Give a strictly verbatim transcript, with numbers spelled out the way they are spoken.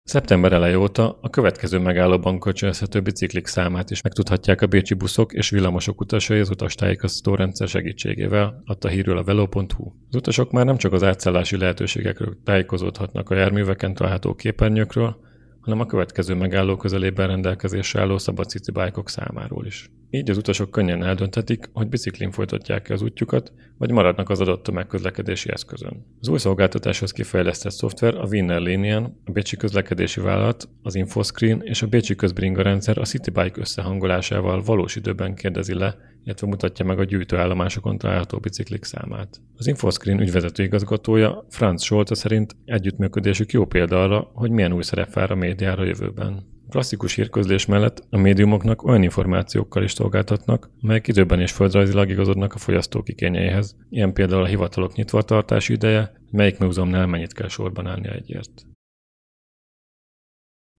Szeptember eleje óta a következő megállóban kölcsönözhető biciklik számát is megtudhatják a bécsi buszok és villamosok utasai az utastájékoztató rendszer segítségével, adta hírül a veló pont hu. Az utasok már nem csak az átszállási lehetőségekről tájékozódhatnak a járműveken található képernyőkről, hanem a következő megálló közelében rendelkezésre álló szabad citybike-ok számáról is. Így az utasok könnyen eldönthetik, hogy biciklin folytatják-e az útjukat, vagy maradnak az adott tömegközlekedési eszközön. Az új szolgáltatáshoz kifejlesztett szoftver a Wiener Linien, a bécsi közlekedési vállalat, az Infoscreen és a bécsi közbringa rendszer a Citybike összehangolásával valós időben kérdezi le, illetve mutatja meg a gyűjtőállomásokon található biciklik számát. Az Infoscreen ügyvezető igazgatója Franz Scholze szerint együttműködésük jó példa arra, hogy milyen új szerep vár a médiára a jövőben. A klasszikus hírközlés mellett a médiumoknak olyan információkkal is szolgáltatnak, amelyek időben és földrajzilag igazodnak a fogyasztók igényeihez, ilyen például a hivatalok nyitvatartási ideje, melyik múzeumnál mennyit kell sorban állni egyért.